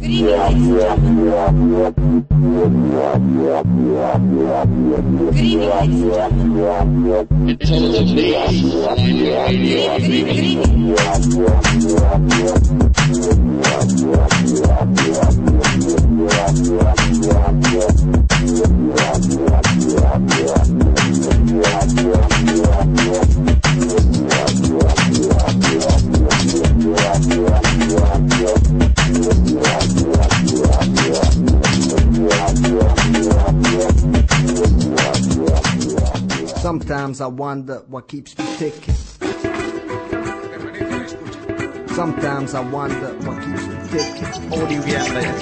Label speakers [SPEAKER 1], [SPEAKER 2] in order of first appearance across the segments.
[SPEAKER 1] Sometimes I wonder what keeps me ticking. Sometimes I wonder what keeps me ticking.
[SPEAKER 2] Audiojärnväg.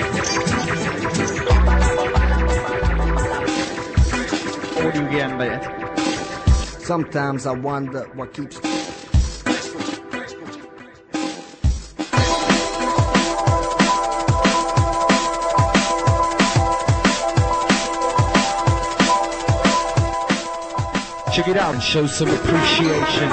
[SPEAKER 2] Audiojärnväg.
[SPEAKER 1] Sometimes I wonder what keeps me.
[SPEAKER 2] Check it out and show some appreciation.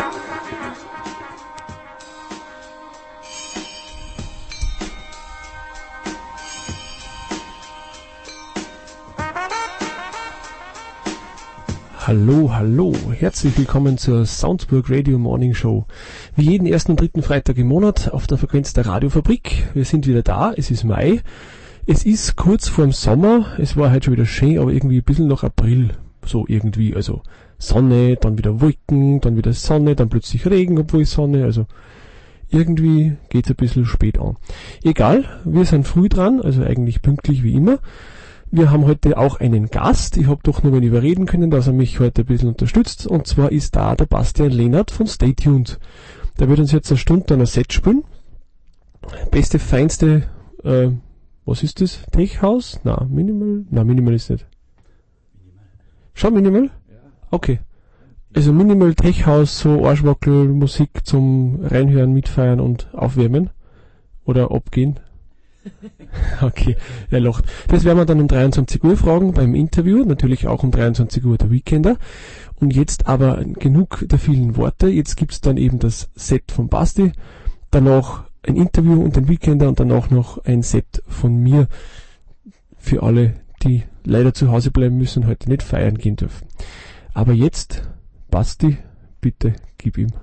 [SPEAKER 3] Hallo, herzlich willkommen zur Soundsburg Radio Morning Show. Wie jeden ersten und dritten Freitag im Monat auf der Frequenz der Radiofabrik. Wir sind wieder da, es ist Mai. Es ist kurz vorm Sommer, es war heute schon wieder schön, aber irgendwie ein bisschen noch April. So irgendwie, also Sonne, dann wieder Wolken, dann wieder Sonne, dann plötzlich Regen, obwohl Sonne, also irgendwie geht's ein bisschen spät an. Egal, wir sind früh dran, also eigentlich pünktlich wie immer. Wir haben heute auch einen Gast, ich habe doch nur mal überreden können, dass er mich heute ein bisschen unterstützt, und zwar ist da der Bastian Lehnert von Stay Tuned. Der wird uns jetzt eine Stunde ein Set spielen. Beste, feinste, was ist das? Tech House? Minimal ist nicht. Schon Minimal? Okay. Also Minimal Tech House, so Arschwackel Musik zum Reinhören, Mitfeiern und Aufwärmen. Oder abgehen. Okay, er lacht. Das werden wir dann um 23 Uhr fragen beim Interview, natürlich auch um 23 Uhr der Weekender. Und jetzt aber genug der vielen Worte. Jetzt gibt's dann eben das Set von Basti, danach ein Interview und ein Weekender und danach noch ein Set von mir für alle, die leider zu Hause bleiben müssen und heute nicht feiern gehen dürfen. Aber jetzt, Basti, bitte gib ihm.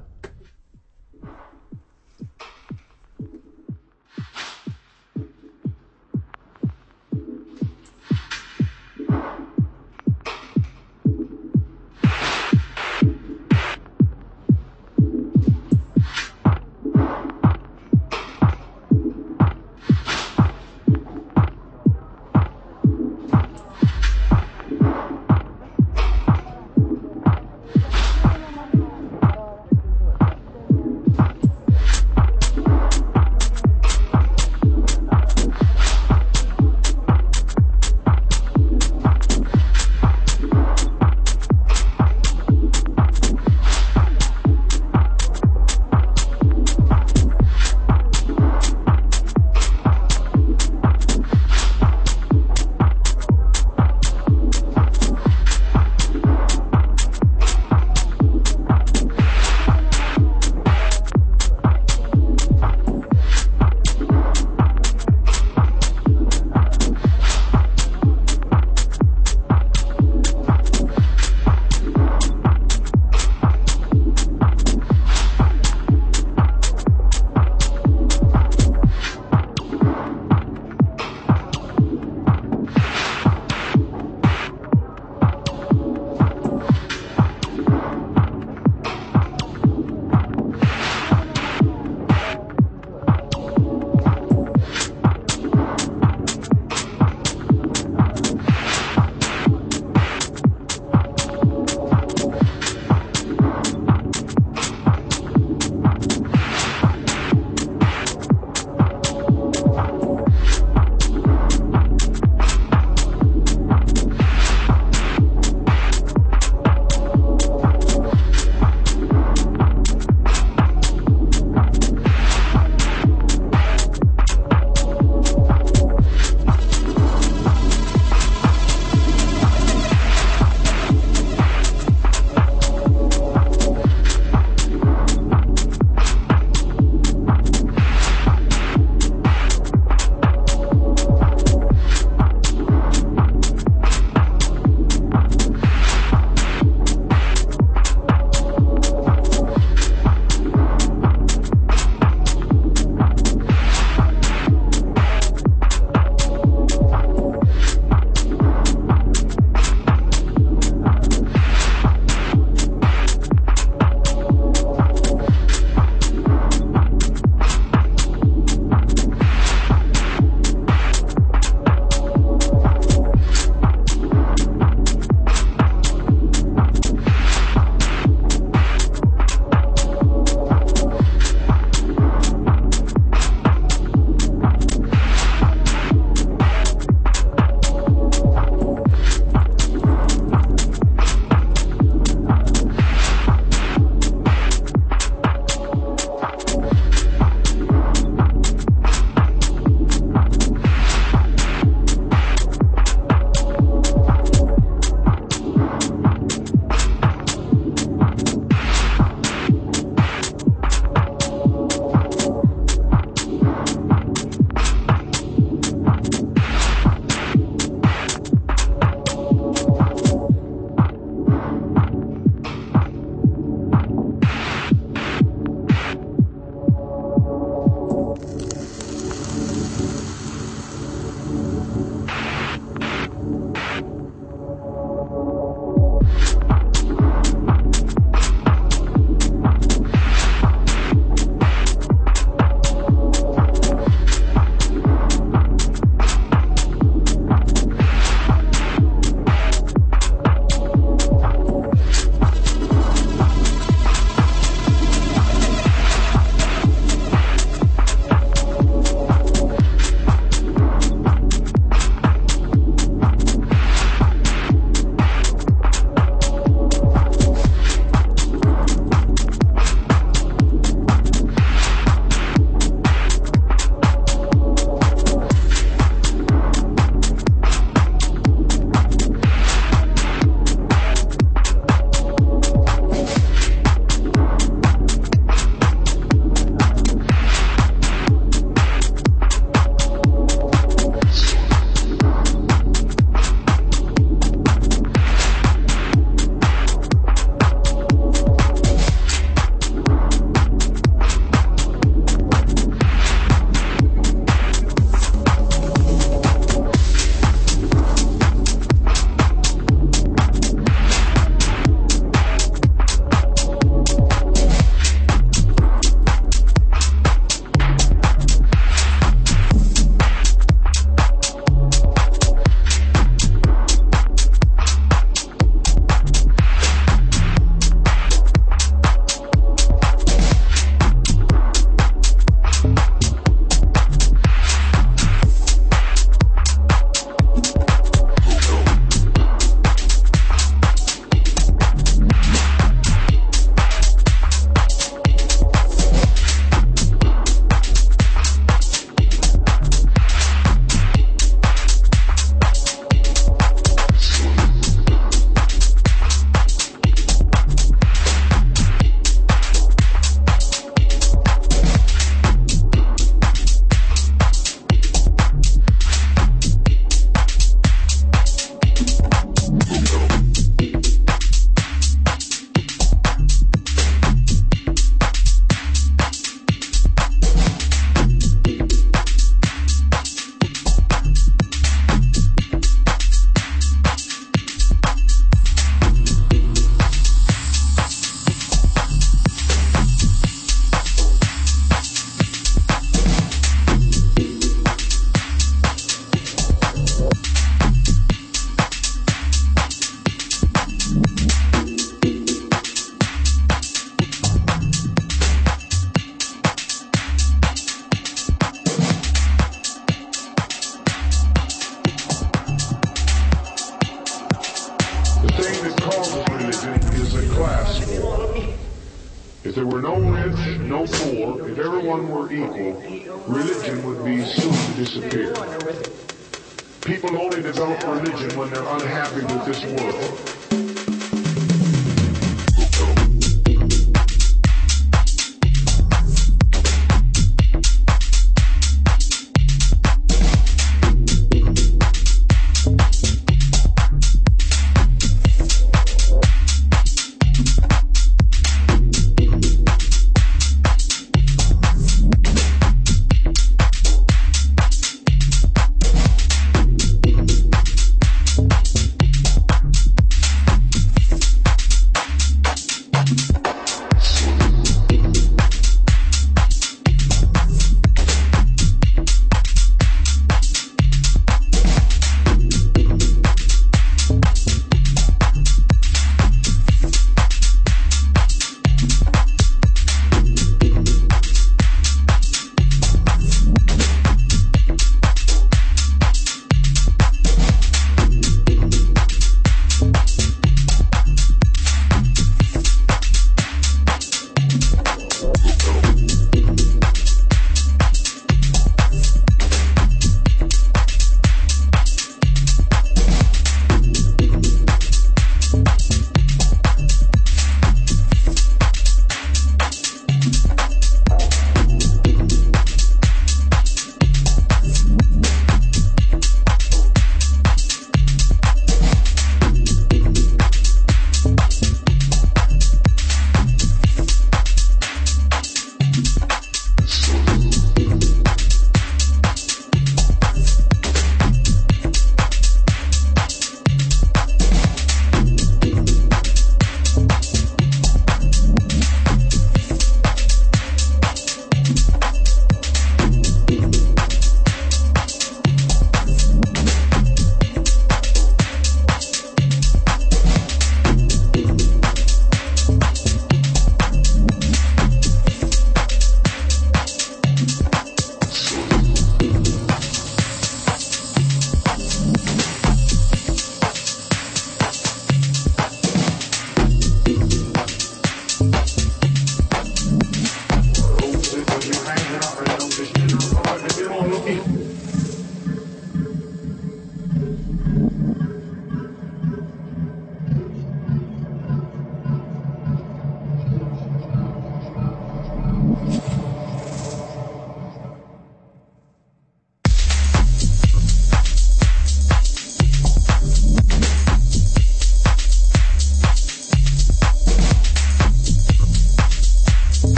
[SPEAKER 4] If there were no rich, no poor, if everyone were equal, religion would be soon to disappear. People only develop religion when they're unhappy with this world.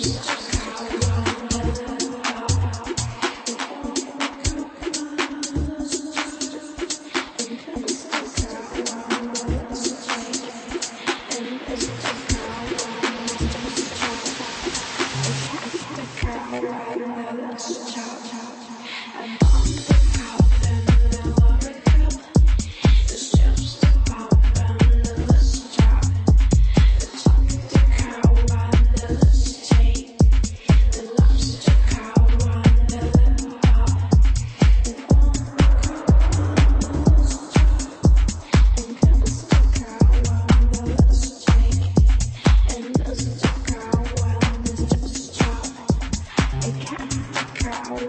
[SPEAKER 5] crowd.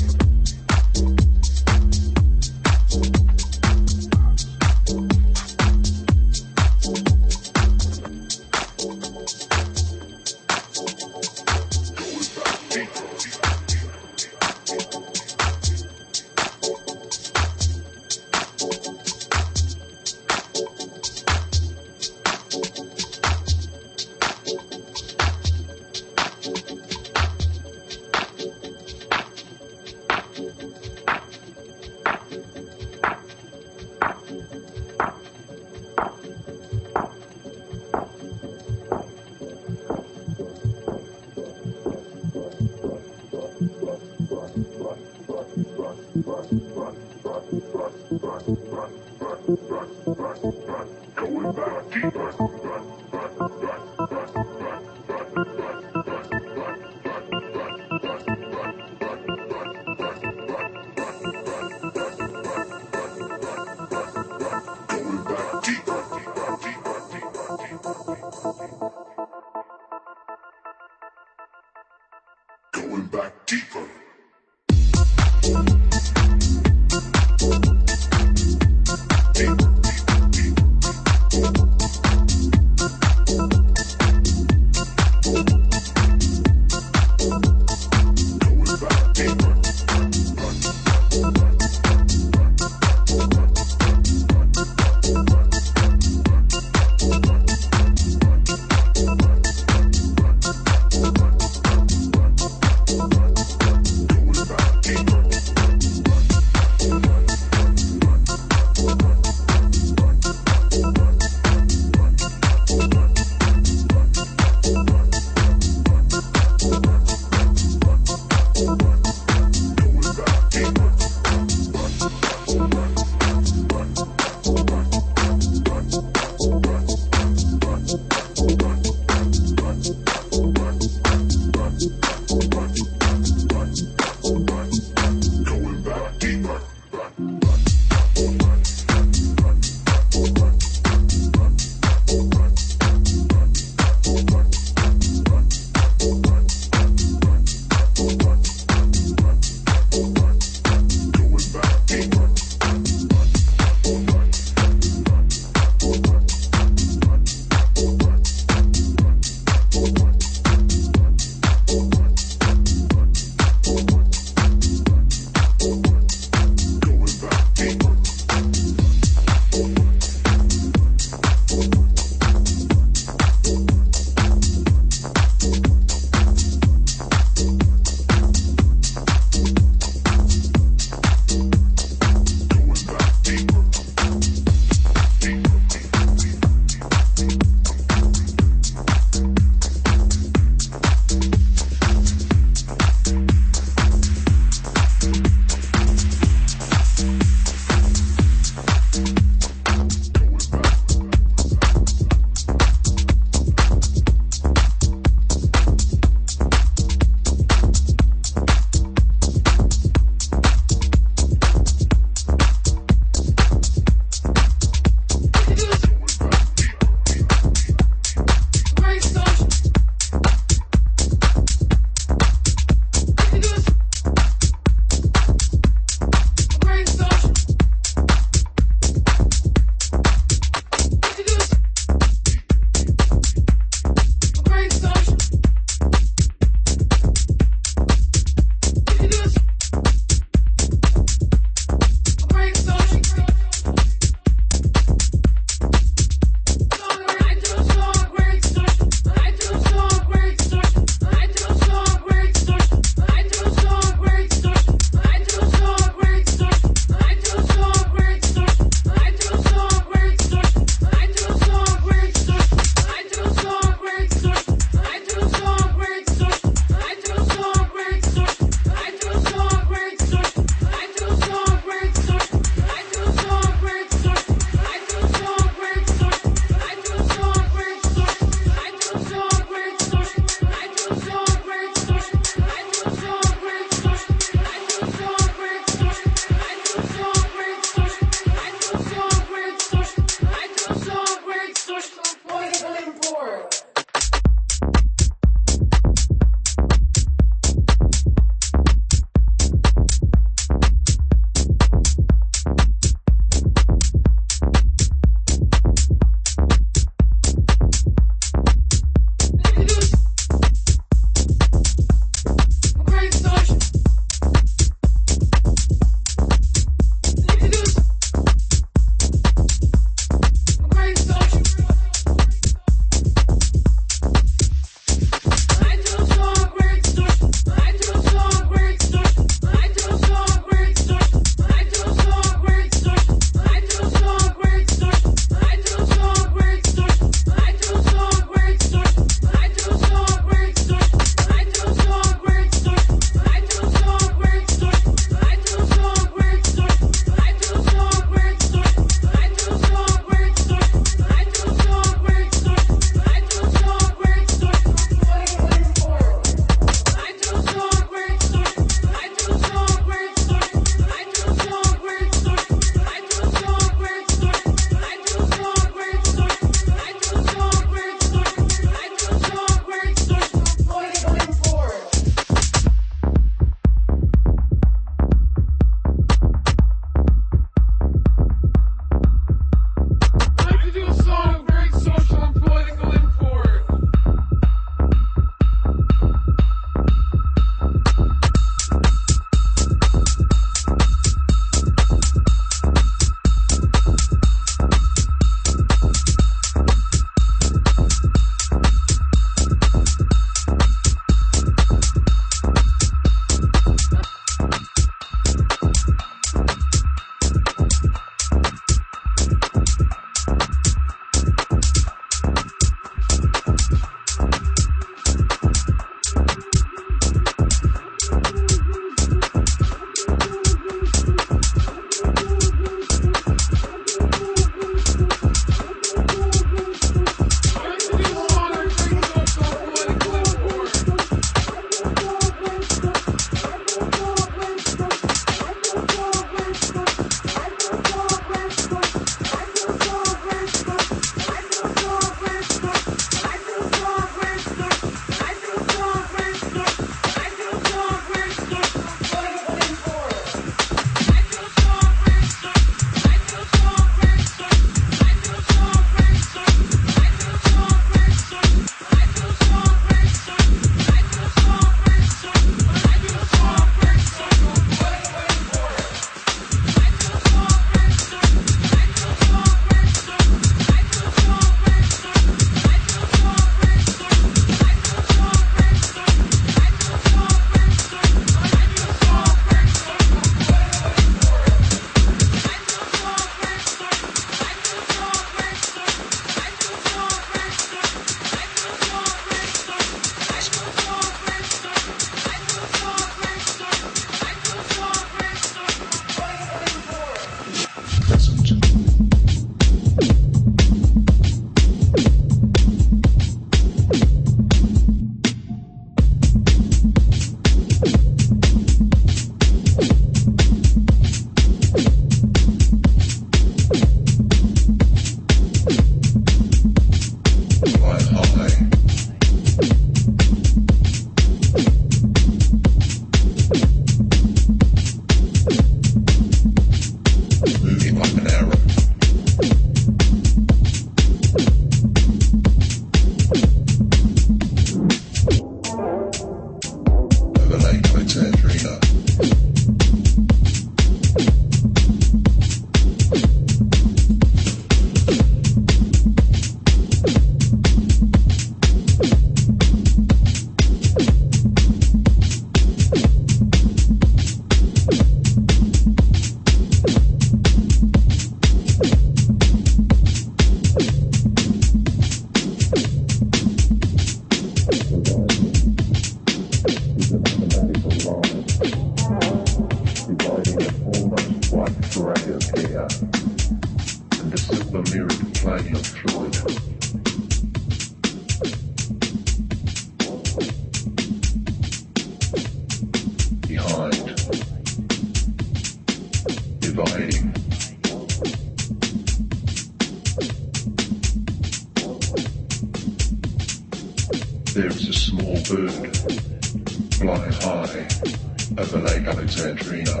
[SPEAKER 5] small bird flying high over Lake Alexandrina.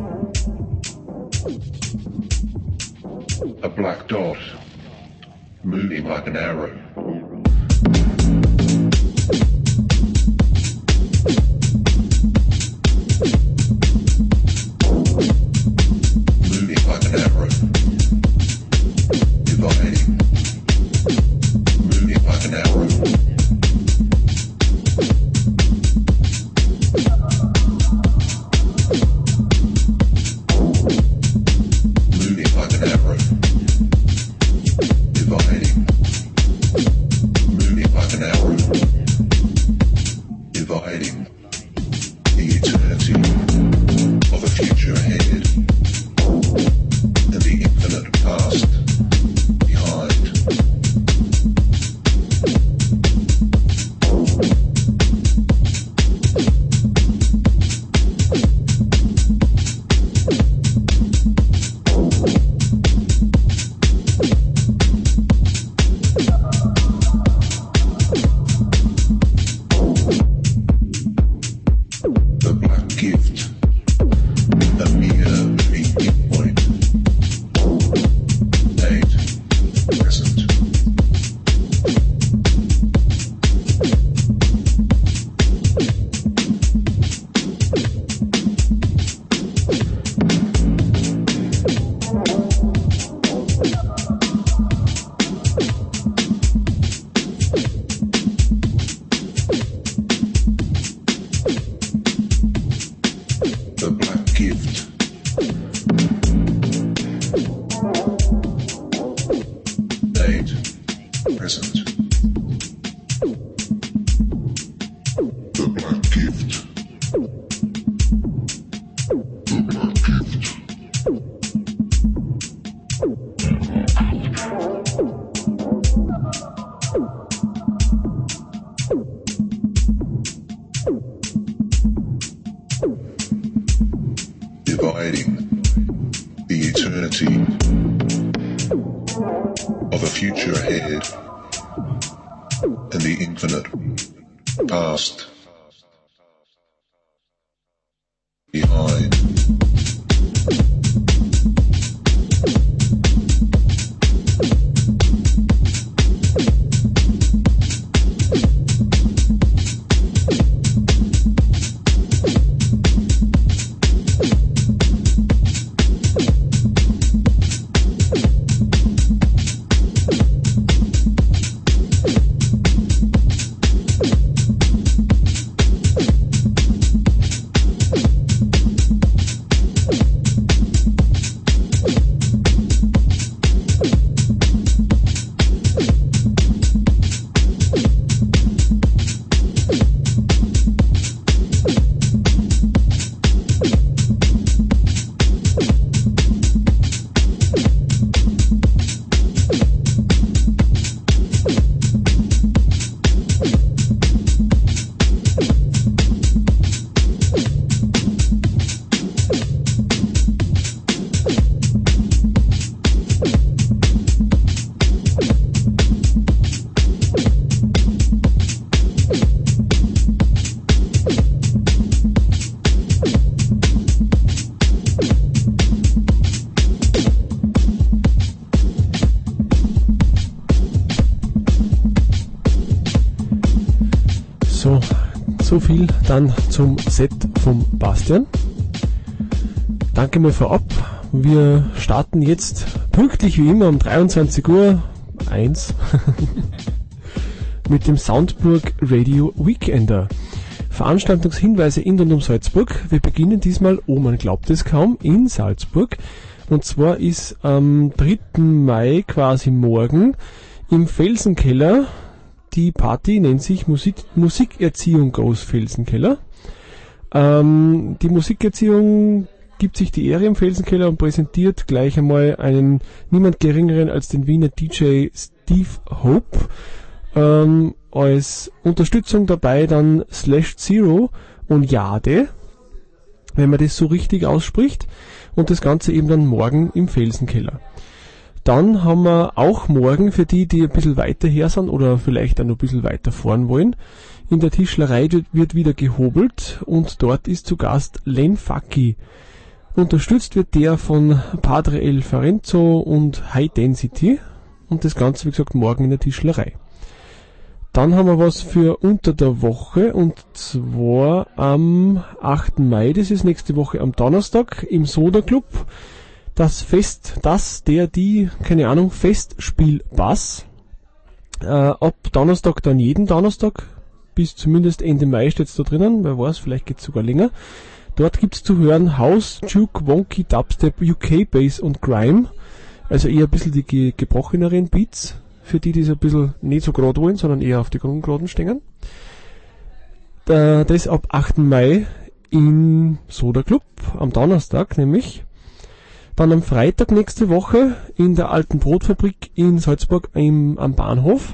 [SPEAKER 5] A black dot moving like an arrow. Moving like an arrow. Dividing. Moving like an arrow. Moving like an arrow. Dividing. Moving like an arrow. Dividing. The eternity of a future ahead and the infinite past behind. The black gift, a mere moving pinpoint, date, present. The black gift. Date, present. The black gift. The black gift. Dividing the eternity of a future ahead and the infinite past behind.
[SPEAKER 3] So viel dann zum Set vom Bastian. Danke mal vorab. Wir starten jetzt pünktlich wie immer um 23 Uhr 1 mit dem Soundburg Radio Weekender. Veranstaltungshinweise in und um Salzburg. Wir beginnen diesmal, oh man glaubt es kaum, in Salzburg. Und zwar ist am 3. Mai quasi morgen im Felsenkeller. Die Party nennt sich Musikerziehung Goes Felsenkeller. Die Musikerziehung gibt sich die Ehre im Felsenkeller und präsentiert gleich einmal einen niemand geringeren als den Wiener DJ Steve Hope. Als Unterstützung dabei dann /0 und Jade, wenn man das so richtig ausspricht. Und das Ganze eben dann morgen im Felsenkeller. Dann haben wir auch morgen, für die, die ein bisschen weiter her sind oder vielleicht auch noch ein bisschen weiter fahren wollen, In der Tischlerei wird wieder gehobelt und dort ist zu Gast Len Facchi. Unterstützt wird der von Padre El Farenzo und High Density und das Ganze, wie gesagt, morgen in der Tischlerei. Dann haben wir was für unter der Woche und zwar am 8. Mai, das ist nächste Woche am Donnerstag im Soda Club. Das Festspielbass. Ab Donnerstag dann jeden Donnerstag, bis zumindest Ende Mai steht's da drinnen, wer weiß, vielleicht geht's sogar länger. Dort gibt's zu hören House, Juke, Wonky, Dubstep, UK Bass und Grime, also eher ein bisschen die gebrocheneren Beats, für die es ein bisschen nicht so gerade wollen, sondern eher auf die Grundgeraden stehen. Das ab 8. Mai im Soda Club, am Donnerstag nämlich. Dann am Freitag nächste Woche in der Alten Brotfabrik in Salzburg am Bahnhof.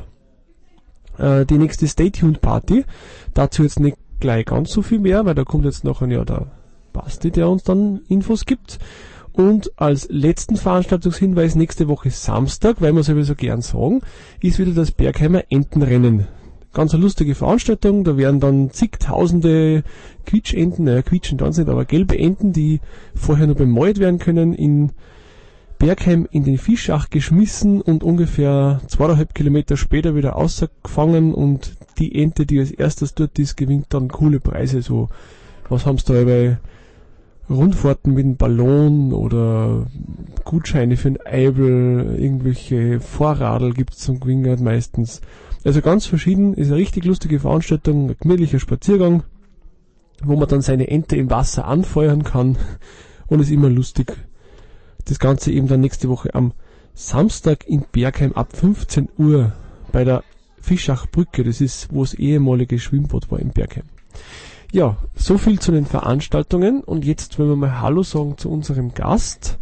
[SPEAKER 3] Die nächste Stay Tuned Party. Dazu jetzt nicht gleich ganz so viel mehr, weil da kommt jetzt nachher ja der Basti, der uns dann Infos gibt. Und als letzten Veranstaltungshinweis nächste Woche Samstag, weil wir es sowieso gern sagen, ist wieder das Bergheimer Entenrennen. Ganz eine lustige Veranstaltung, da werden dann zigtausende Quietschenten, quietschen dann nicht, aber gelbe Enten, die vorher nur bemäut werden können, in Bergheim in den Fischach geschmissen und ungefähr 2,5 Kilometer später wieder rausgefangen und die Ente, die als erstes dort ist, gewinnt dann coole Preise, so, was haben sie da bei Rundfahrten mit einem Ballon oder Gutscheine für ein Eibel, irgendwelche Vorradl gibt's zum Gewinnen meistens. Also ganz verschieden, ist eine richtig lustige Veranstaltung, ein gemütlicher Spaziergang, wo man dann seine Ente im Wasser anfeuern kann und ist immer lustig. Das Ganze eben dann nächste Woche am Samstag in Bergheim ab 15 Uhr bei der Fischachbrücke, das ist, wo das ehemalige Schwimmbad war in Bergheim. Ja, so viel zu den Veranstaltungen und jetzt wollen wir mal Hallo sagen zu unserem Gast.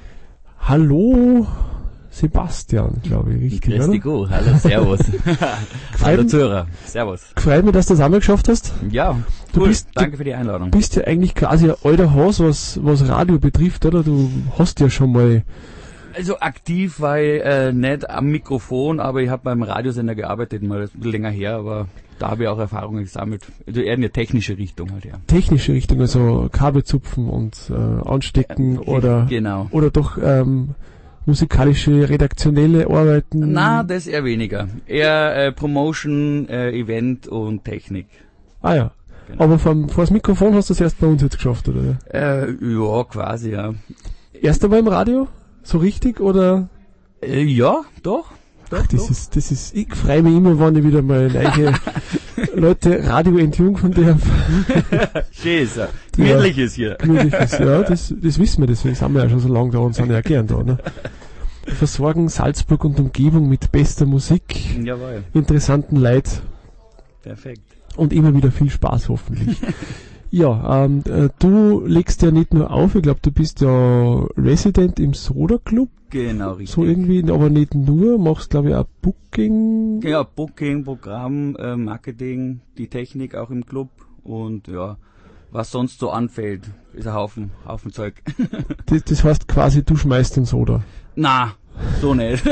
[SPEAKER 3] Hallo Sebastian, glaube ich, richtig,
[SPEAKER 6] Grüß dich, hallo, servus. Hallo Zuhörer, servus.
[SPEAKER 3] Freut mich, dass du das einmal geschafft hast.
[SPEAKER 6] Ja, cool, danke für die Einladung.
[SPEAKER 3] Du bist ja eigentlich quasi ein alter Haus, was Radio betrifft, oder? Du hast ja schon mal...
[SPEAKER 6] Also aktiv war ich nicht am Mikrofon, aber ich habe beim Radiosender gearbeitet, mal ein bisschen länger her, aber da habe ich auch Erfahrungen gesammelt. Also eher in eine technische Richtung halt, ja. Technische Richtung,
[SPEAKER 3] also Kabel zupfen und anstecken oder...
[SPEAKER 6] Genau.
[SPEAKER 3] Oder doch... musikalische, redaktionelle Arbeiten?
[SPEAKER 6] Na, das eher weniger. Eher Promotion, Event und Technik.
[SPEAKER 3] Ah ja. Genau. Aber vor das Mikrofon hast du es erst bei uns jetzt geschafft, oder?
[SPEAKER 6] Ja, quasi, ja.
[SPEAKER 3] Erst einmal im Radio? So richtig, oder?
[SPEAKER 6] Ja, doch.
[SPEAKER 3] Ach, das ist, ich freue mich immer, wenn ich wieder mal neue Leute Radio entjungfern darf.
[SPEAKER 6] Schön ist er. Gemütlich ist hier.
[SPEAKER 3] Gemütlich ist, ja, das wissen wir, deswegen sind wir ja schon so lange da und sind ja gern da, ne? Versorgen Salzburg und Umgebung mit bester Musik,
[SPEAKER 6] jawohl,
[SPEAKER 3] interessanten Leid.
[SPEAKER 6] Perfekt.
[SPEAKER 3] Und immer wieder viel Spaß, hoffentlich. Ja, du legst ja nicht nur auf, ich glaube, du bist ja Resident im Soda Club.
[SPEAKER 6] Genau, richtig.
[SPEAKER 3] So irgendwie, aber nicht nur, machst glaube ich auch Booking.
[SPEAKER 6] Ja, Booking, Programm, Marketing, die Technik auch im Club und ja, was sonst so anfällt, ist ein Haufen Zeug.
[SPEAKER 3] Das heißt quasi, du schmeißt den Soda.
[SPEAKER 6] Na, so nicht.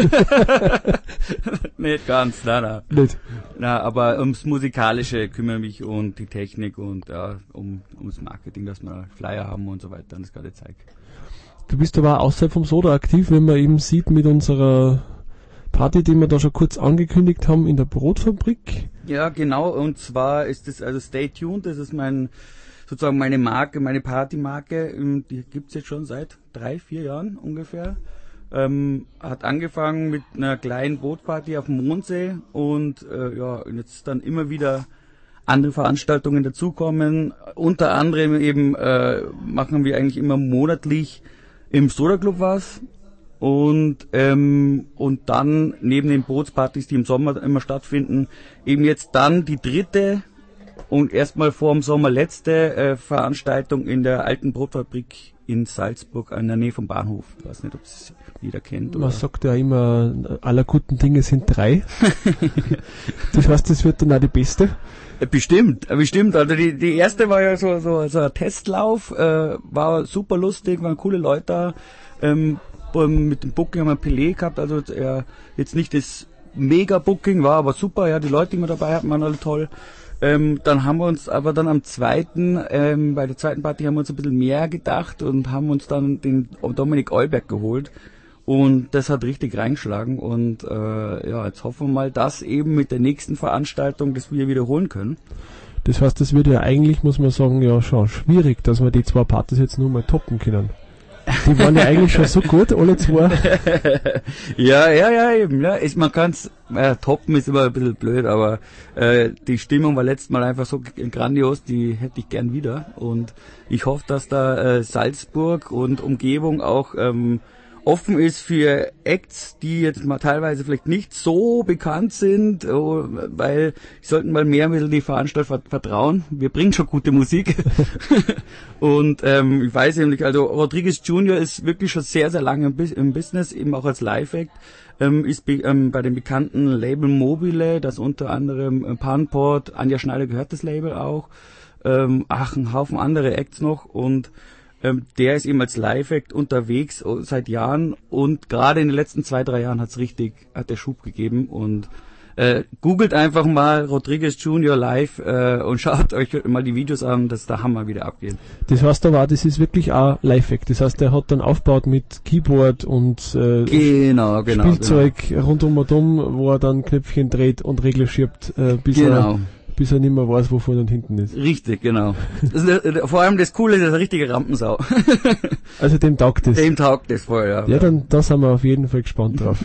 [SPEAKER 6] Nicht ganz, nein.
[SPEAKER 3] Nicht.
[SPEAKER 6] Na, aber ums Musikalische kümmere mich und die Technik und ja, ums Marketing, dass wir Flyer haben und so weiter und das ganze Zeug.
[SPEAKER 3] Du bist aber außerhalb vom Soda aktiv, wenn man eben sieht mit unserer Party, die wir da schon kurz angekündigt haben in der Brotfabrik.
[SPEAKER 6] Ja, genau, und zwar ist das also Stay Tuned, das ist sozusagen meine Marke, meine Partymarke, die gibt's jetzt schon seit 3-4 Jahren ungefähr. Hat angefangen mit einer kleinen Bootparty auf dem Mondsee und ja, jetzt dann immer wieder andere Veranstaltungen dazukommen. Unter anderem eben machen wir eigentlich immer monatlich im Soda Club was und dann neben den Bootspartys, die im Sommer immer stattfinden, eben jetzt dann die dritte und erstmal vor dem Sommer letzte Veranstaltung in der Alten Brotfabrik in Salzburg in der Nähe vom Bahnhof. Ich weiß nicht, ob es jeder kennt. Oder?
[SPEAKER 3] Man sagt ja immer, aller guten Dinge sind 3. Das heißt, das wird dann auch die beste?
[SPEAKER 6] Bestimmt. Also die erste war ja so ein Testlauf, war super lustig, waren coole Leute da. Mit dem Booking haben wir ein Pelé gehabt, also jetzt nicht das Mega-Booking war, aber super, ja, die Leute, die wir dabei hatten, waren alle toll. Dann haben wir uns aber dann bei der zweiten Party haben wir uns ein bisschen mehr gedacht und haben uns dann den Dominik Eulberg geholt. Und das hat richtig reingeschlagen und jetzt hoffen wir mal, dass eben mit der nächsten Veranstaltung das wir wiederholen können.
[SPEAKER 3] Das heißt, das wird ja eigentlich, muss man sagen, ja schon schwierig, dass wir die zwei Partys jetzt nur mal toppen können. Die waren ja eigentlich schon so gut, alle zwei.
[SPEAKER 6] Ja, eben. Ja. Man kann's toppen ist immer ein bisschen blöd, aber die Stimmung war letztes Mal einfach so grandios, die hätte ich gern wieder. Und ich hoffe, dass da Salzburg und Umgebung auch offen ist für Acts, die jetzt mal teilweise vielleicht nicht so bekannt sind, weil sie sollten mal mehr mit die Veranstalter vertrauen. Wir bringen schon gute Musik. Und ich weiß eben nicht, also Rodriguez Jr. ist wirklich schon sehr, sehr lange im Business, eben auch als Live-Act. Ist bei dem bekannten Label Mobile, das unter anderem Panport, Anja Schneider gehört das Label auch, ein Haufen andere Acts noch und der ist eben als Live-Act unterwegs seit Jahren und gerade in den letzten 2-3 Jahren hat der Schub gegeben und googelt einfach mal Rodriguez Jr. live und schaut euch mal die Videos an, dass der Hammer wieder abgeht.
[SPEAKER 3] Das heißt aber, das ist wirklich auch Live-Act. Das heißt, der hat dann aufgebaut mit Keyboard und
[SPEAKER 6] genau,
[SPEAKER 3] Spielzeug rundum und wo er dann Knöpfchen dreht und Regler schiebt, bis er nicht mehr weiß, wo vorne und hinten ist.
[SPEAKER 6] Richtig, genau. Vor allem das Coole ist, er ist eine richtige Rampensau.
[SPEAKER 3] Also dem taugt das.
[SPEAKER 6] Dem taugt das voll, ja.
[SPEAKER 3] Ja, dann da sind wir auf jeden Fall gespannt drauf.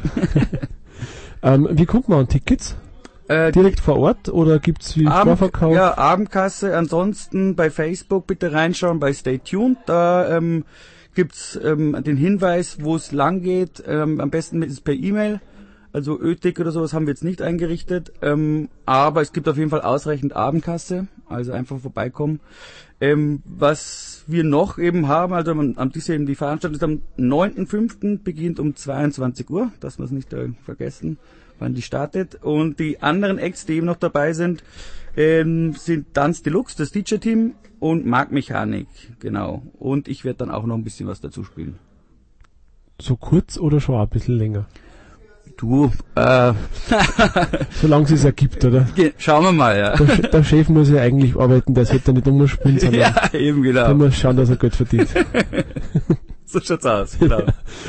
[SPEAKER 3] Wie kommt man an Tickets? Direkt vor Ort oder gibt's wie Vorverkauf?
[SPEAKER 6] Ja, Abendkasse. Ansonsten bei Facebook bitte reinschauen bei Stay Tuned. Da gibt's den Hinweis, wo es lang geht. Am besten ist es per E-Mail. Also Ötik oder sowas haben wir jetzt nicht eingerichtet, aber es gibt auf jeden Fall ausreichend Abendkasse, also einfach vorbeikommen. Was wir noch eben haben, also die Veranstaltung ist am 9.5. beginnt um 22 Uhr, dass wir es nicht vergessen, wann die startet. Und die anderen Acts, die eben noch dabei sind Dance Deluxe, das DJ-Team und Marktmechanik, genau. Und ich werde dann auch noch ein bisschen was dazu spielen.
[SPEAKER 3] So kurz oder schon ein bisschen länger?
[SPEAKER 6] Du,
[SPEAKER 3] solange es ergibt, oder?
[SPEAKER 6] Schauen wir mal, ja.
[SPEAKER 3] Der Chef muss ja eigentlich arbeiten, der sollte nicht umspielen, sondern
[SPEAKER 6] ja, eben genau.
[SPEAKER 3] Der muss schauen, dass er Geld verdient.
[SPEAKER 6] So schaut's aus, genau.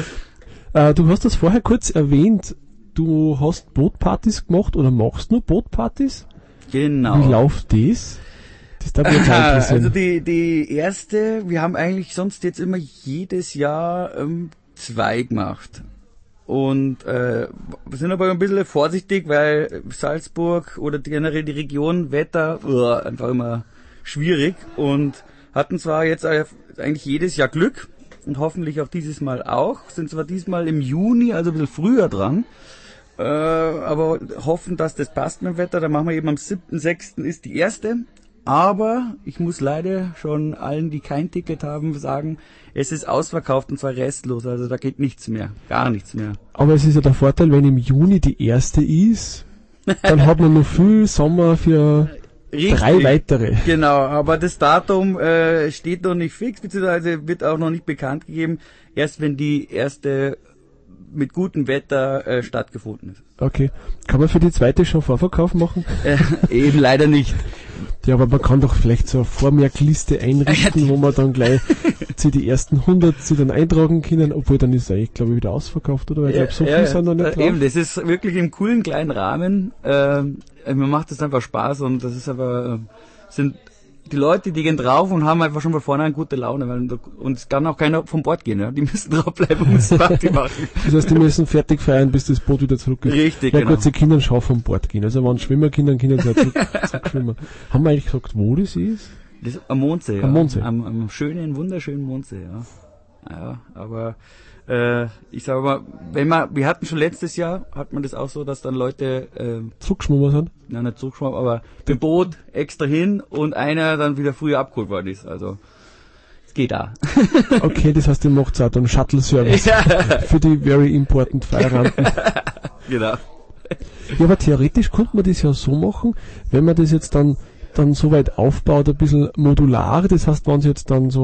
[SPEAKER 3] Du hast das vorher kurz erwähnt, du hast Bootpartys gemacht oder machst nur Bootpartys?
[SPEAKER 6] Genau.
[SPEAKER 3] Wie läuft das? Das darf mich interessieren.
[SPEAKER 6] Also die erste, wir haben eigentlich sonst jetzt immer jedes Jahr 2 gemacht. Und wir sind aber ein bisschen vorsichtig, weil Salzburg oder generell die Region, Wetter, einfach immer schwierig und hatten zwar jetzt eigentlich jedes Jahr Glück und hoffentlich auch dieses Mal auch, sind zwar diesmal im Juni, also ein bisschen früher dran, aber hoffen, dass das passt mit dem Wetter, dann machen wir eben am 7.6. ist die erste. Aber ich muss leider schon allen, die kein Ticket haben, sagen, es ist ausverkauft und zwar restlos. Also da geht nichts mehr, gar nichts mehr.
[SPEAKER 3] Aber es ist ja der Vorteil, wenn im Juni die erste ist, dann hat man noch viel Sommer für
[SPEAKER 6] Richtig,
[SPEAKER 3] 3 weitere.
[SPEAKER 6] Genau, aber das Datum steht noch nicht fix, beziehungsweise wird auch noch nicht bekannt gegeben. Erst wenn die erste mit gutem Wetter stattgefunden ist.
[SPEAKER 3] Okay. Kann man für die zweite schon Vorverkauf machen?
[SPEAKER 6] Eben leider nicht.
[SPEAKER 3] Ja, aber man kann doch vielleicht so eine Vormerkliste einrichten, wo man dann gleich zu die ersten 100 sie dann eintragen können, obwohl dann ist eigentlich, glaube ich, wieder ausverkauft, oder? Weil ich glaube, so viel sind noch nicht drauf.
[SPEAKER 6] Eben, das ist wirklich im coolen kleinen Rahmen. Mir macht das einfach Spaß und das ist aber, sind die Leute, die gehen drauf und haben einfach schon von vornherein gute Laune, und es kann auch keiner vom Bord gehen, ja. Die müssen draufbleiben und müssen Party machen.
[SPEAKER 3] Das heißt, die müssen fertig feiern, bis das Boot wieder zurück ist.
[SPEAKER 6] Richtig,
[SPEAKER 3] ja,
[SPEAKER 6] genau.
[SPEAKER 3] Gut, sie können schon vom Bord gehen. Also wenn Schwimmer können sie halt zurück schwimmen. Haben wir eigentlich gesagt, wo das ist?
[SPEAKER 6] Das ist am Mondsee, ja.
[SPEAKER 3] Am Mondsee.
[SPEAKER 6] Am schönen, wunderschönen Mondsee, ja. Ja, aber ich sag mal, wir hatten schon letztes Jahr, hat man das auch so, dass dann Leute
[SPEAKER 3] zurückgeschwommen sind?
[SPEAKER 6] Nein, nicht zurückgeschwommen, aber mit Boot extra hin und einer dann wieder früher abgeholt worden ist. Also es geht da.
[SPEAKER 3] Okay, das heißt, ihr macht auch dann Shuttle-Service für die very important Feierabenden.
[SPEAKER 6] Genau.
[SPEAKER 3] Ja, aber theoretisch könnte man das ja so machen, wenn man das jetzt dann so weit aufbaut, ein bisschen modular, das heißt, wenn es jetzt dann so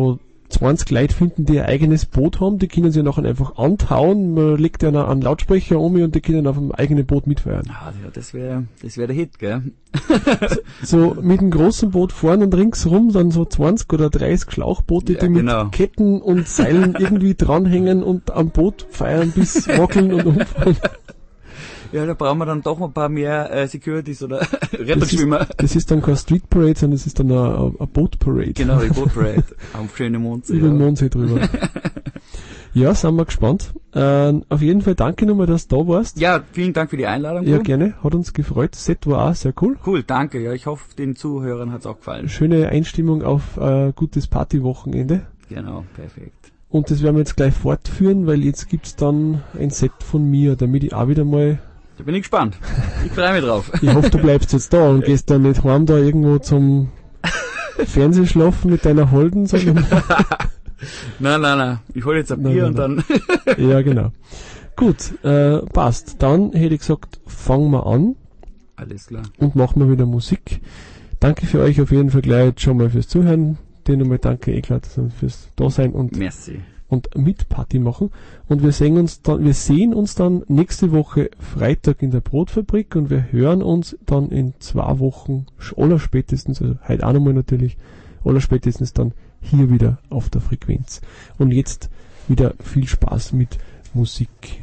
[SPEAKER 3] 20 Leute finden, die ein eigenes Boot haben, die können sich nachher einfach antauen, man legt ja einen Lautsprecher um und die können auf dem eigenen Boot mitfahren.
[SPEAKER 6] Ah, ja, das wär der Hit, gell?
[SPEAKER 3] So mit dem großen Boot vorne und ringsrum dann so 20 oder 30 Schlauchboote,
[SPEAKER 6] Ja,
[SPEAKER 3] die mit
[SPEAKER 6] genau.
[SPEAKER 3] Ketten und Seilen irgendwie dranhängen und am Boot feiern bis wackeln und umfallen.
[SPEAKER 6] Ja, da brauchen wir dann doch ein paar mehr Securities oder Rettungsschwimmer.
[SPEAKER 3] Das ist dann kein Street Parade, sondern das ist dann eine Boat Parade.
[SPEAKER 6] Genau, die Boat Parade. Auf schöne Mondsee.
[SPEAKER 3] Über den
[SPEAKER 6] Ja.
[SPEAKER 3] Mondsee drüber. Ja, sind wir gespannt. Auf jeden Fall danke nochmal, dass du da warst.
[SPEAKER 6] Ja, vielen Dank für die Einladung.
[SPEAKER 3] Ja,
[SPEAKER 6] Bro.
[SPEAKER 3] gerne. Hat uns gefreut. Set war auch sehr cool.
[SPEAKER 6] Cool, danke. Ja, ich hoffe, den Zuhörern hat's auch gefallen.
[SPEAKER 3] Schöne Einstimmung auf gutes Partywochenende.
[SPEAKER 6] Genau, perfekt.
[SPEAKER 3] Und das werden wir jetzt gleich fortführen, weil jetzt gibt's dann ein Set von mir, damit ich auch wieder mal,
[SPEAKER 6] Da bin ich gespannt. Ich freue mich drauf.
[SPEAKER 3] ich hoffe, du bleibst jetzt da und gehst dann nicht heim da irgendwo zum Fernsehschlafen mit deiner Holden, sondern,
[SPEAKER 6] Nein. Ich hole jetzt ein
[SPEAKER 3] Nein,
[SPEAKER 6] Bier
[SPEAKER 3] nein,
[SPEAKER 6] und dann...
[SPEAKER 3] ja, genau. Gut, passt. Dann hätte ich gesagt, fangen wir an
[SPEAKER 6] Alles klar.
[SPEAKER 3] und machen wir wieder Musik. Danke für euch auf jeden Fall gleich jetzt schon mal fürs Zuhören. Dir nochmal danke, Eklad, fürs Dasein und
[SPEAKER 6] Merci.
[SPEAKER 3] mit Party machen. Und wir sehen uns dann nächste Woche Freitag in der Brotfabrik und wir hören uns dann in 2 Wochen allerspätestens, also heute auch nochmal natürlich, allerspätestens dann hier wieder auf der Frequenz. Und jetzt wieder viel Spaß mit Musik.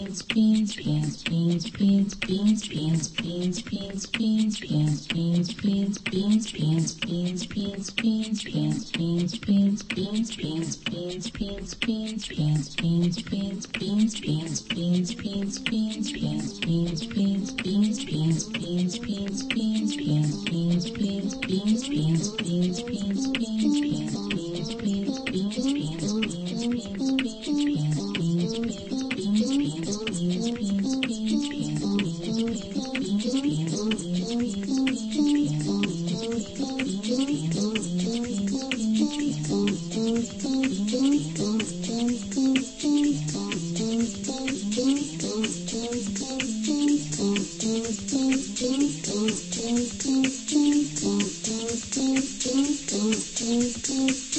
[SPEAKER 7] Beans.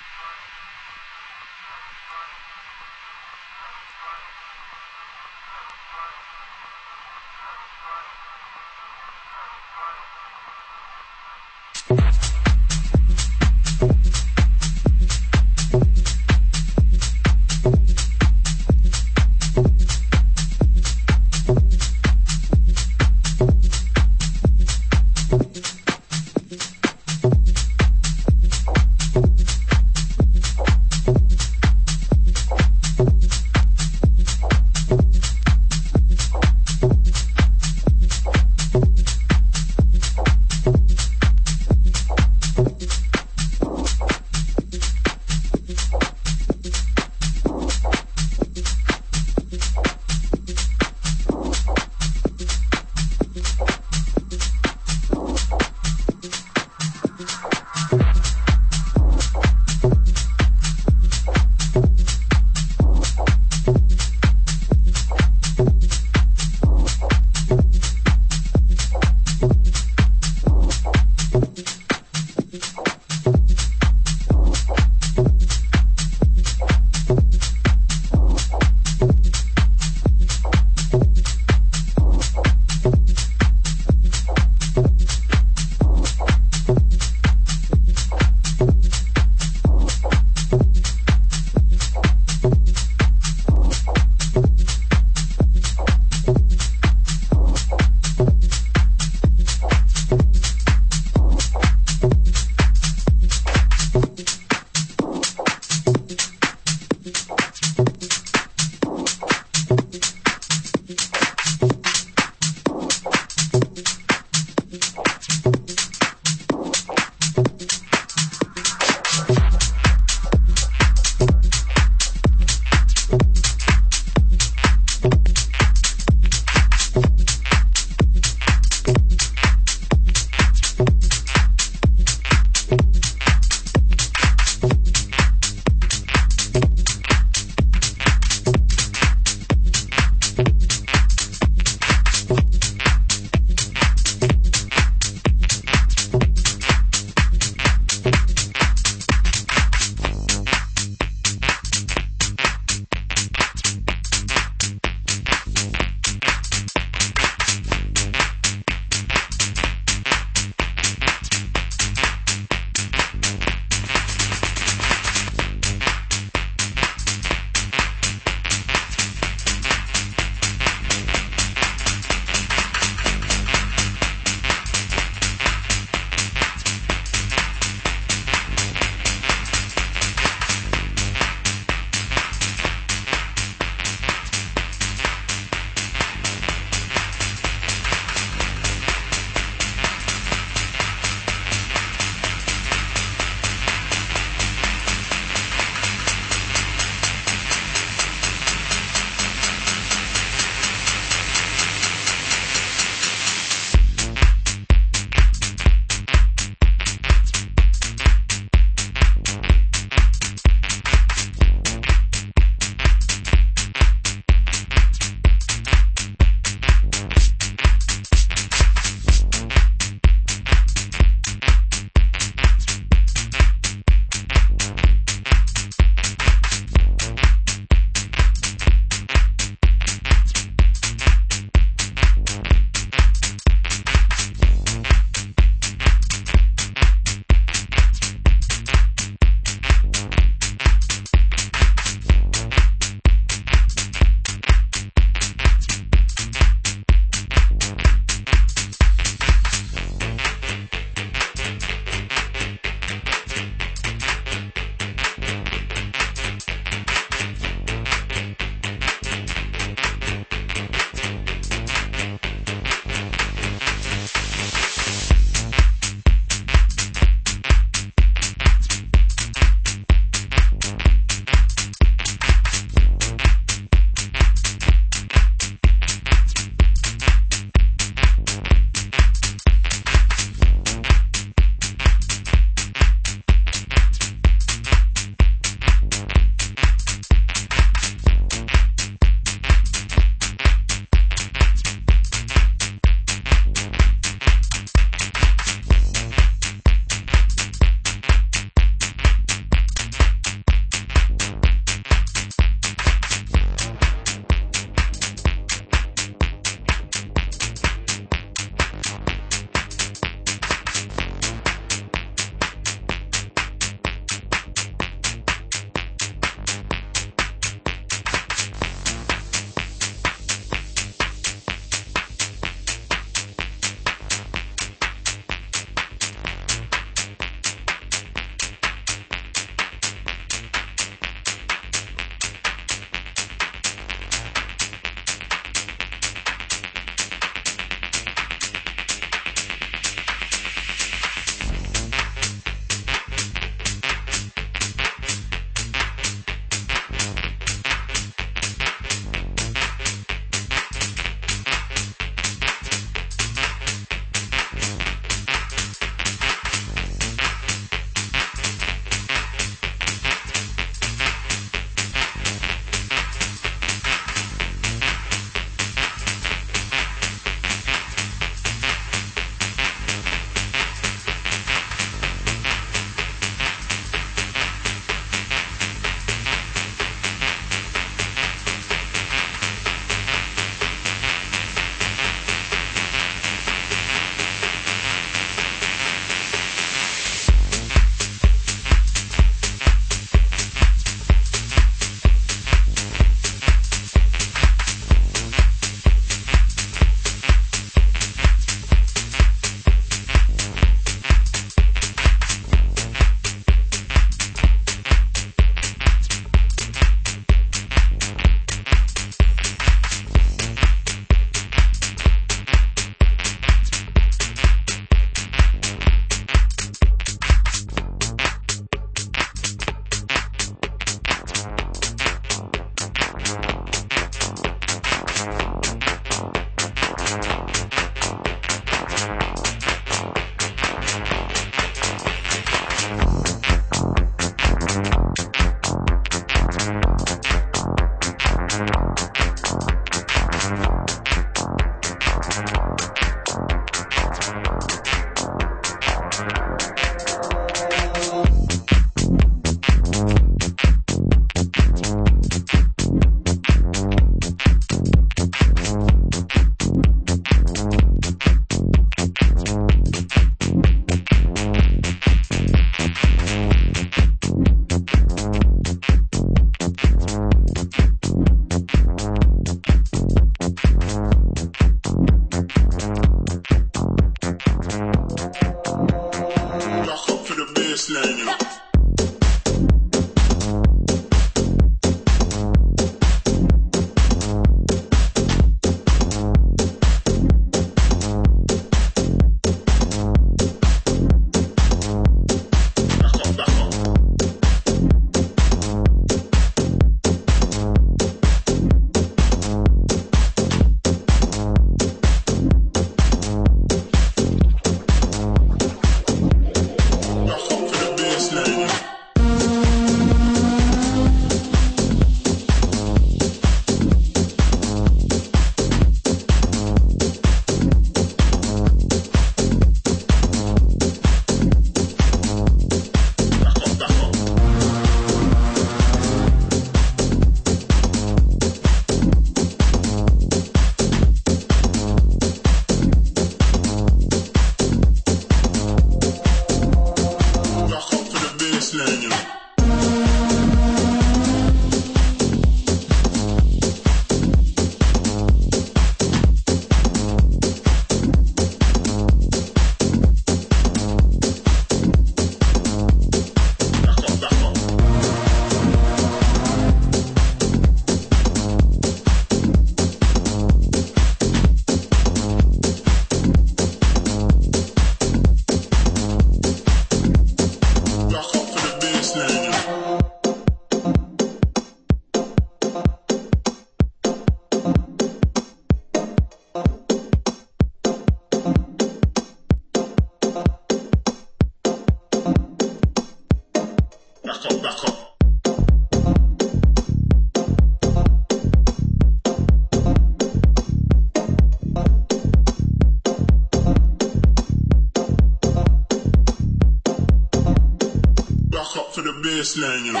[SPEAKER 5] baseline, you know.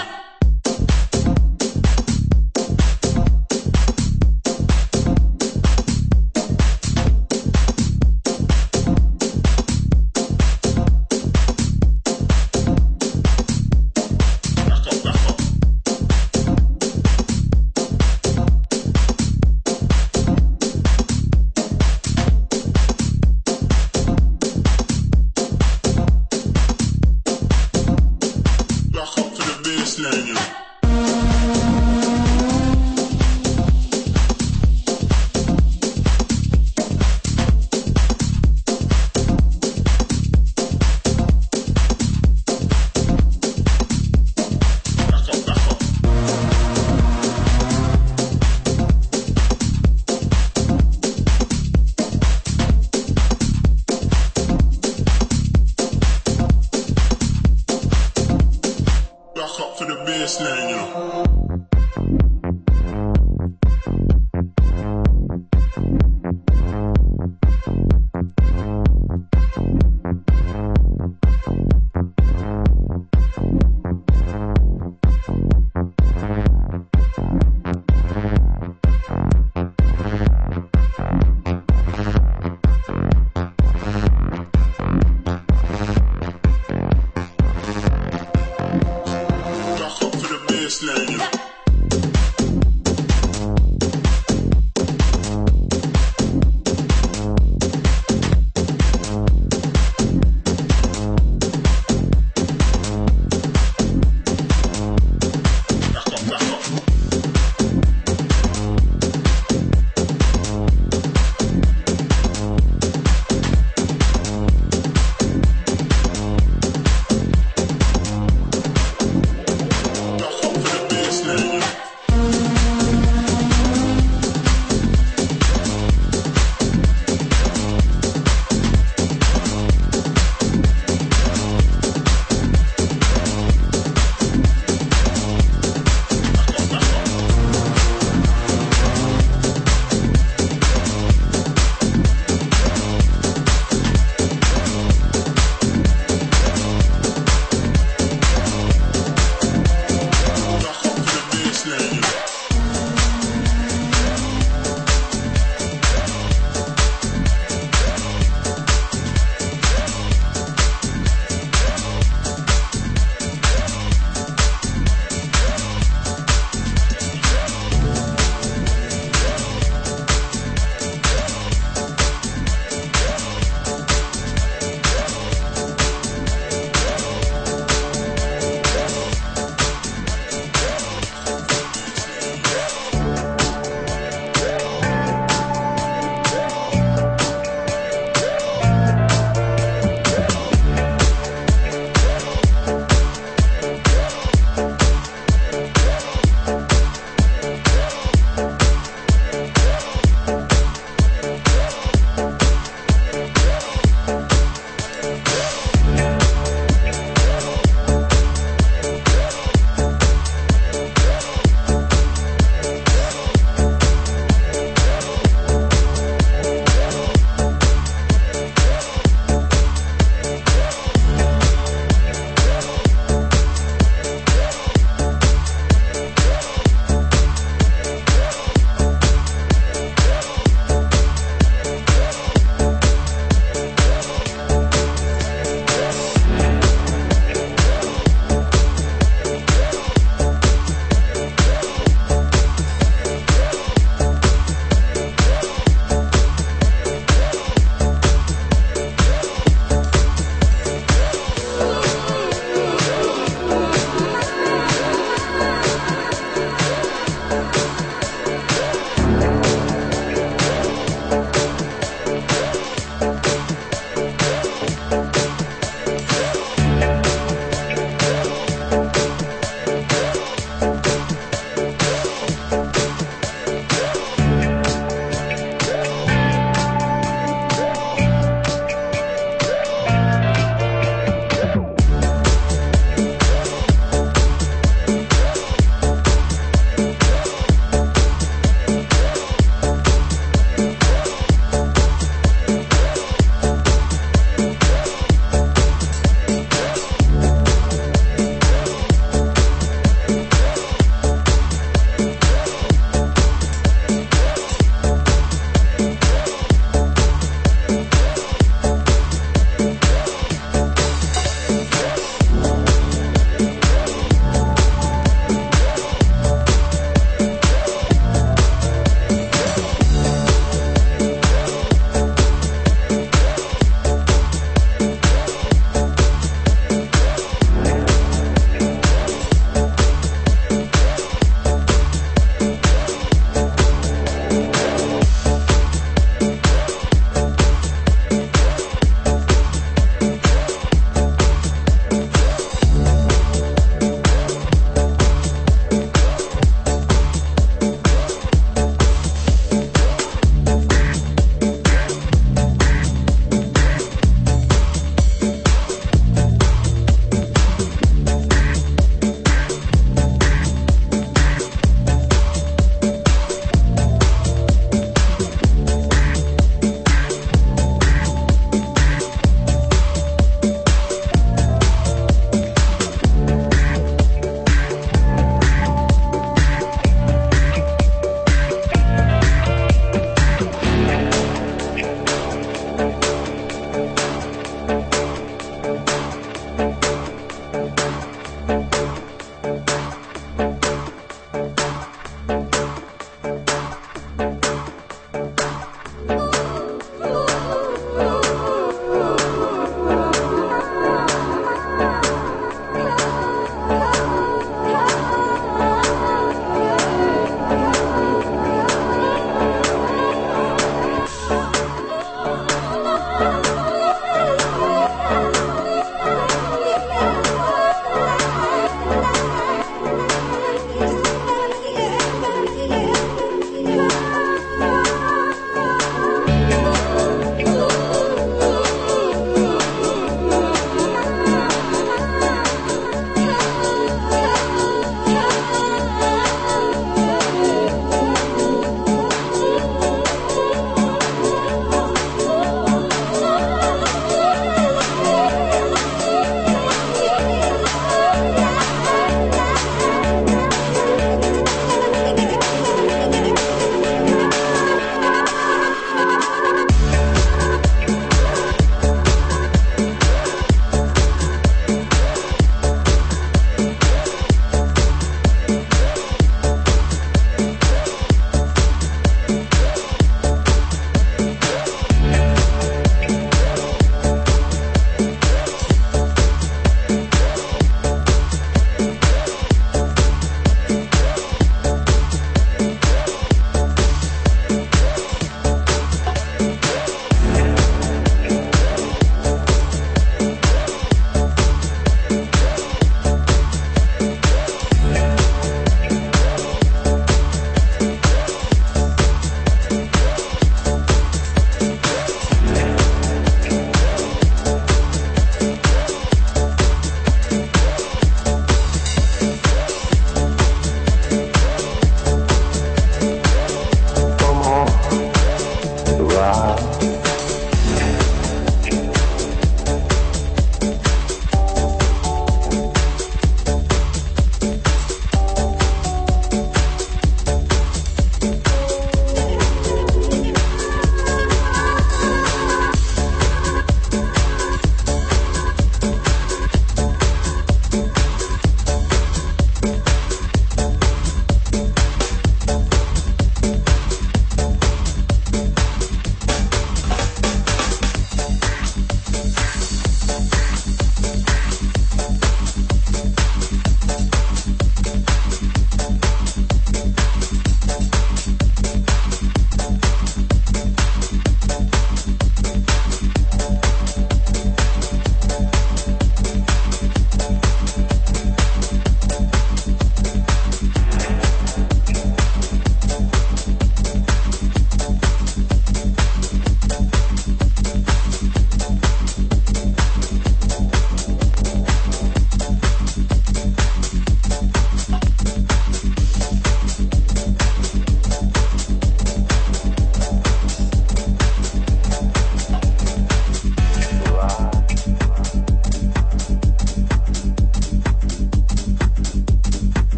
[SPEAKER 5] Baseline.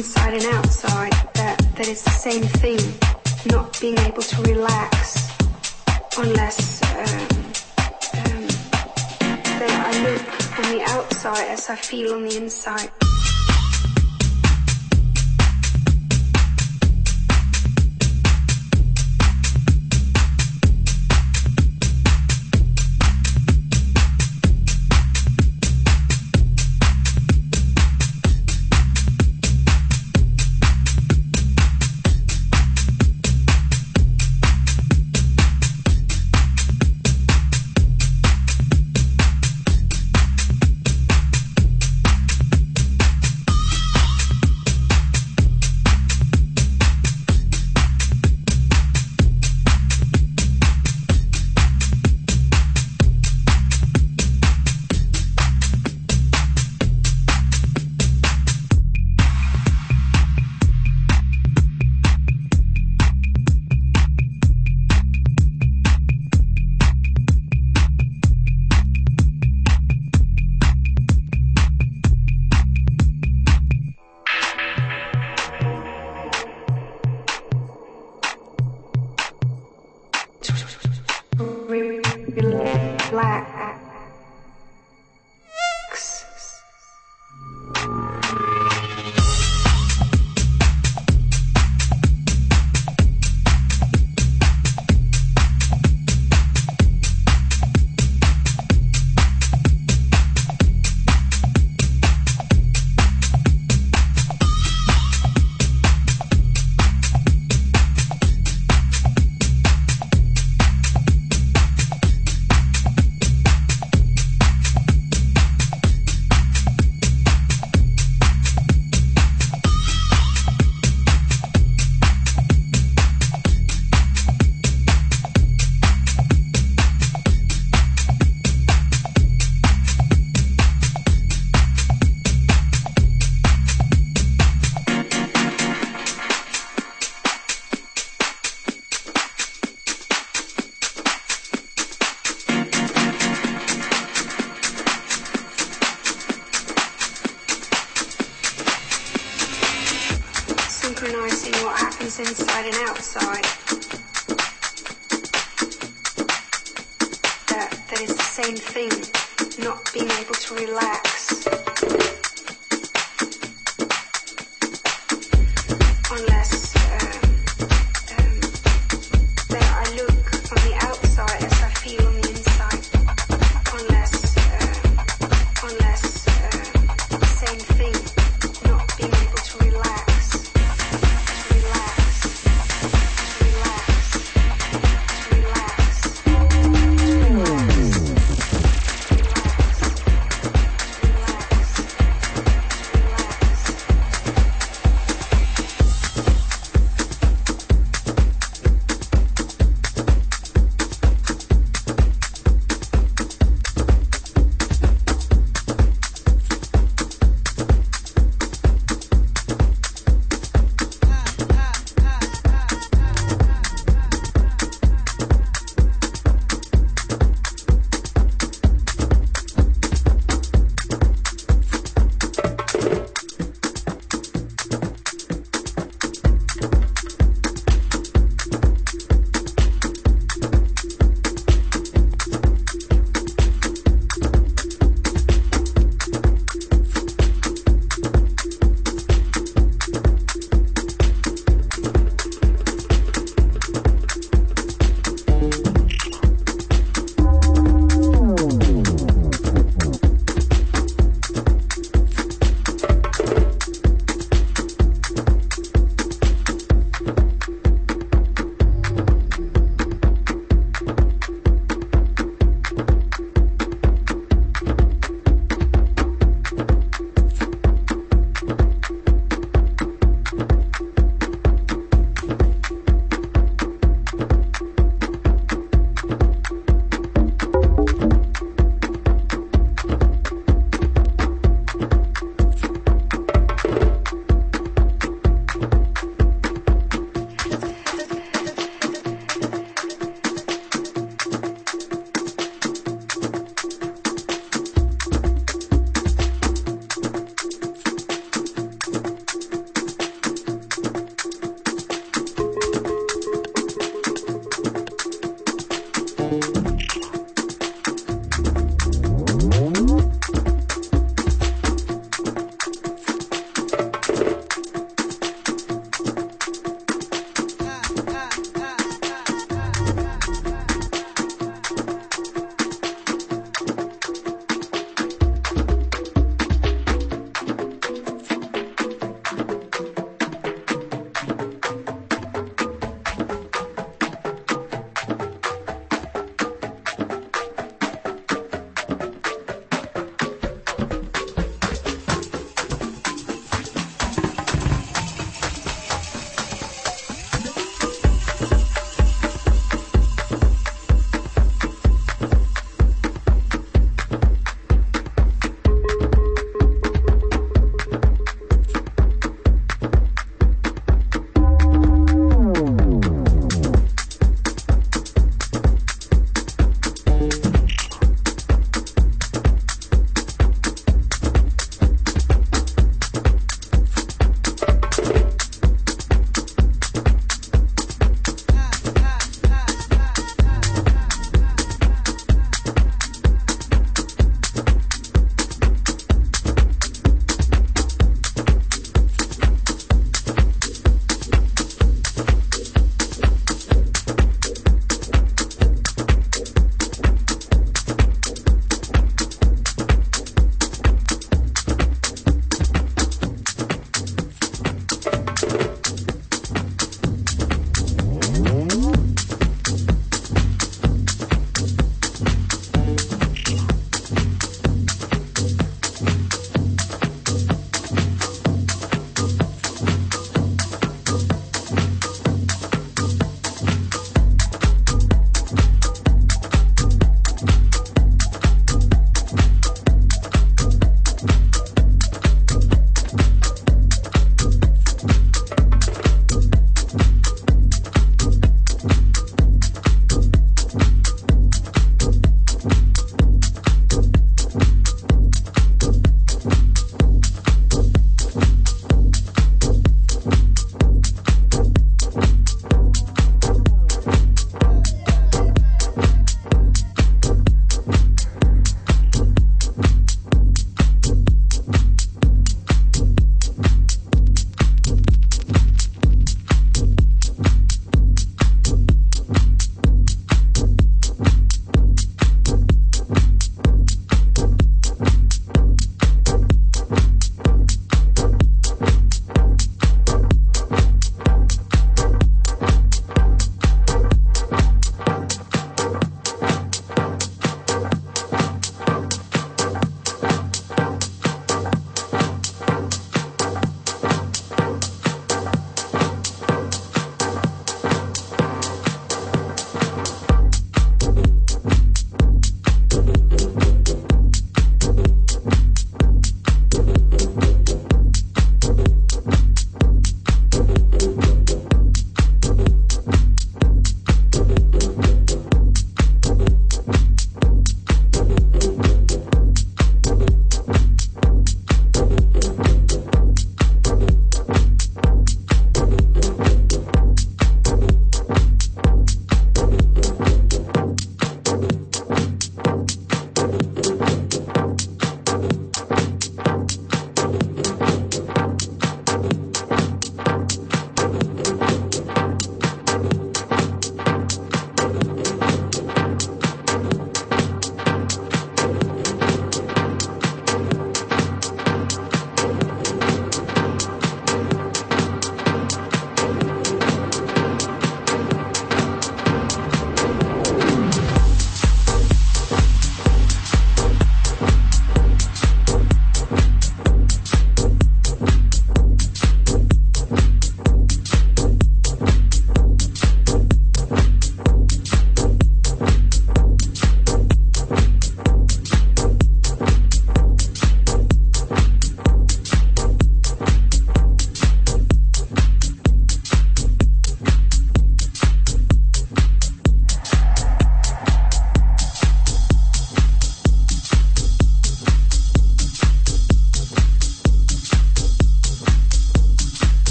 [SPEAKER 7] inside and outside, that it's the same thing, not being able to relax unless that I look on the outside as I feel on the inside. Synchronizing what happens inside and outside. That is the same thing, not being able to relax. Unless that I look on the outside as I feel on the inside. Unless the same thing, not being able to relax. Relax.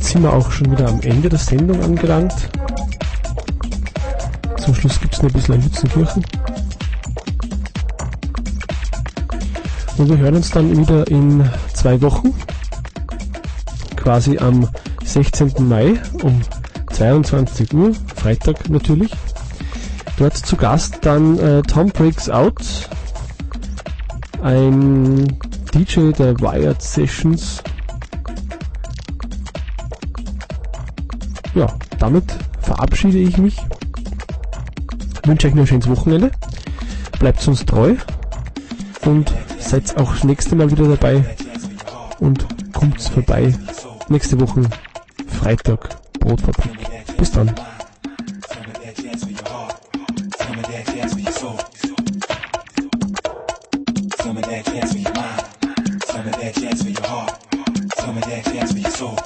[SPEAKER 3] sind wir auch schon wieder am Ende der Sendung angelangt. Zum Schluss gibt es noch ein bisschen ein Lützenkirchen. Und wir hören uns dann wieder in 2 Wochen, quasi am 16. Mai um 22 Uhr, Freitag natürlich. Dort zu Gast dann Tom Breaks Out, ein DJ der Wired Sessions. Ja, damit verabschiede ich mich. Wünsche euch noch ein schönes Wochenende. Bleibt uns treu und seid auch das nächste Mal wieder dabei und kommt vorbei. Nächste Woche Freitag, Brotfabrik. Bis dann.
[SPEAKER 8] Some of that jazz for your mind, some of that jazz for your heart, some of that jazz for your soul.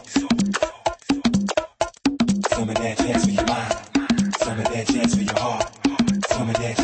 [SPEAKER 8] Some of that jazz for your mind, some of that jazz for your heart, some of that